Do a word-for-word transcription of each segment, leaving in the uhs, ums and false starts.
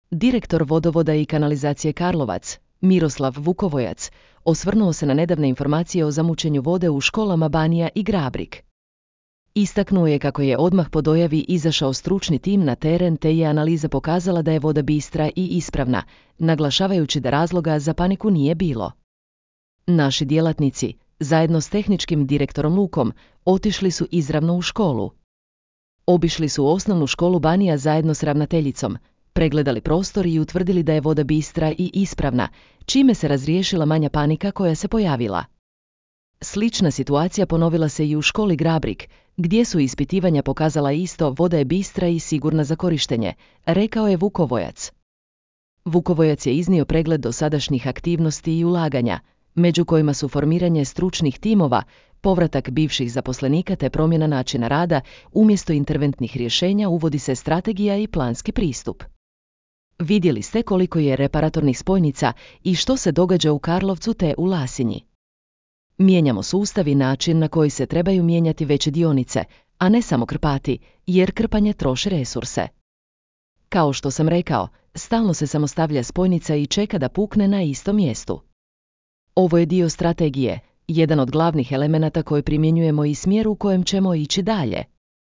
Direktor vodovoda i kanalizacije Karlovac, Miroslav Vukovojac, osvrnuo se na nedavne informacije o zamućenju vode u školama Banija i Grabrik. Istaknuo je kako je odmah po dojavi izašao stručni tim na teren te je analiza pokazala da je voda bistra i ispravna, naglašavajući da razloga za paniku nije bilo. Naši djelatnici, zajedno s tehničkim direktorom Lukom, otišli su izravno u školu. Obišli su osnovnu školu Banija zajedno s ravnateljicom, pregledali prostor i utvrdili da je voda bistra i ispravna, čime se razriješila manja panika koja se pojavila. Slična situacija ponovila se i u školi Grabrik, gdje su ispitivanja pokazala isto, voda je bistra i sigurna za korištenje, rekao je Vukovojac. Vukovojac je iznio pregled dosadašnjih aktivnosti i ulaganja, među kojima su formiranje stručnih timova, povratak bivših zaposlenika te promjena načina rada, umjesto interventnih rješenja uvodi se strategija i planski pristup. Vidjeli ste koliko je reparatornih spojnica i što se događa u Karlovcu te u Lasinji. Mijenjamo sustav i način na koji se trebaju mijenjati veće dionice, a ne samo krpati, jer krpanje troši resurse. Kao što sam rekao, stalno se samo stavlja spojnica i čeka da pukne na istom mjestu. Ovo je dio strategije, jedan od glavnih elemenata koje primjenjujemo i smjer u kojem ćemo ići dalje.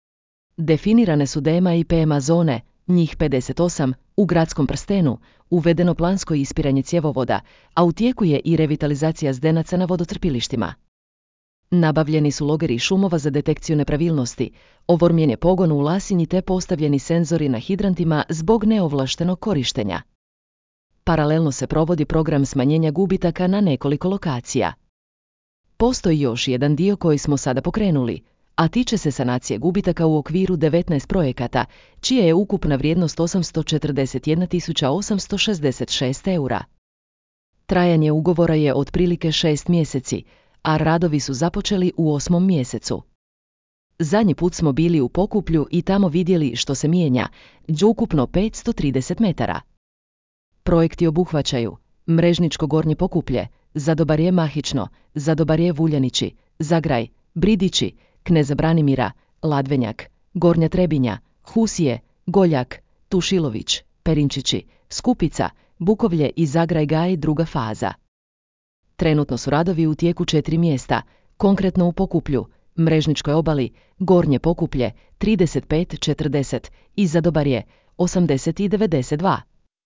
Definirane su D M A i P M A zone, njih pedeset osam, u gradskom prstenu, uvedeno plansko ispiranje cjevovoda, a u tijeku je i revitalizacija zdenaca na vodocrpilištima. Nabavljeni su logeri šumova za detekciju nepravilnosti, oformljen je pogon u Lasinji te postavljeni senzori na hidrantima zbog neovlaštenog korištenja. Paralelno se provodi program smanjenja gubitaka na nekoliko lokacija. Postoji još jedan dio koji smo sada pokrenuli, a tiče se sanacije gubitaka u okviru devetnaest projekata, čija je ukupna vrijednost osamsto četrdeset jedna tisuća osamsto šezdeset šest eura. Trajanje ugovora je otprilike šest mjeseci, a radovi su započeli u osmom mjesecu. Zadnji put smo bili u Pokuplju i tamo vidjeli što se mijenja, ukupno petsto trideset metara. Projekti obuhvaćaju Mrežničko Gornje Pokuplje, Zadobarje Mahično, Zadobarje Vuljanići, Zagraj, Bridići, Kneza Branimira, Ladvenjak, Gornja Trebinja, Husije, Goljak, Tušilović, Perinčići, Skupica, Bukovlje i Zagraj Gaj druga faza. Trenutno su radovi u tijeku četiri mjesta, konkretno u Pokuplju, Mrežničkoj obali, Gornje Pokuplje, trideset pet četrdeset i Zadobarje, osamdeset i devedeset dva.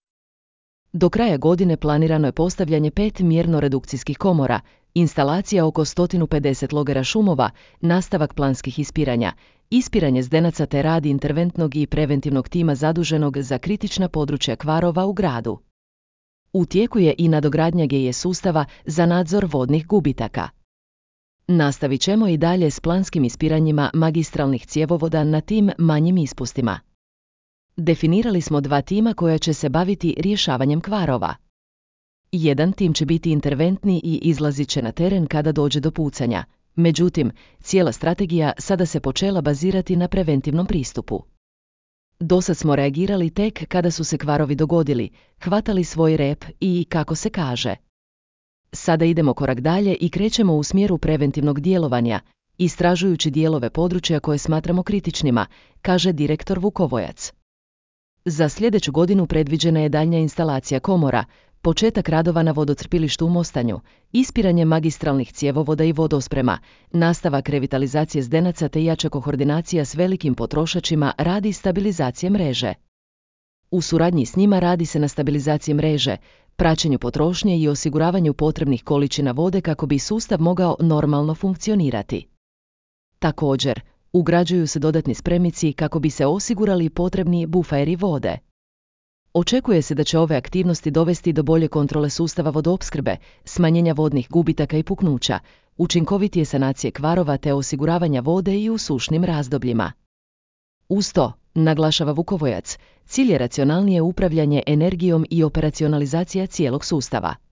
Do kraja godine planirano je postavljanje pet mjerno-redukcijskih komora, instalacija oko sto pedeset logera šumova, nastavak planskih ispiranja, ispiranje zdenaca te rad interventnog i preventivnog tima zaduženog za kritična područja kvarova u gradu. U tijeku je i nadogradnja G I S sustava za nadzor vodnih gubitaka. Nastavit ćemo i dalje s planskim ispiranjima magistralnih cjevovoda na tim manjim ispustima. Definirali smo dva tima koja će se baviti rješavanjem kvarova. Jedan tim će biti interventni i izlazit će na teren kada dođe do pucanja, međutim, cijela strategija sada se počela bazirati na preventivnom pristupu. Dosad smo reagirali tek kada su se kvarovi dogodili, hvatali svoj rep i, kako se kaže. Sada idemo korak dalje i krećemo u smjeru preventivnog djelovanja, istražujući dijelove područja koje smatramo kritičnima, kaže direktor Vukovojac. Za sljedeću godinu predviđena je daljnja instalacija komora, početak radova na vodocrpilištu u Mostanju, ispiranje magistralnih cjevovoda i vodosprema, nastavak revitalizacije zdenaca te jača koordinacija s velikim potrošačima radi stabilizacije mreže. U suradnji s njima radi se na stabilizaciji mreže, praćenju potrošnje i osiguravanju potrebnih količina vode kako bi sustav mogao normalno funkcionirati. Također, ugrađuju se dodatni spremnici kako bi se osigurali potrebni buferi vode. Očekuje se da će ove aktivnosti dovesti do bolje kontrole sustava vodoopskrbe, smanjenja vodnih gubitaka i puknuća, učinkovitije sanacije kvarova te osiguravanja vode i u sušnim razdobljima. Uz to, naglašava Vukovojac, cilj je racionalnije upravljanje energijom i operacionalizacija cijelog sustava.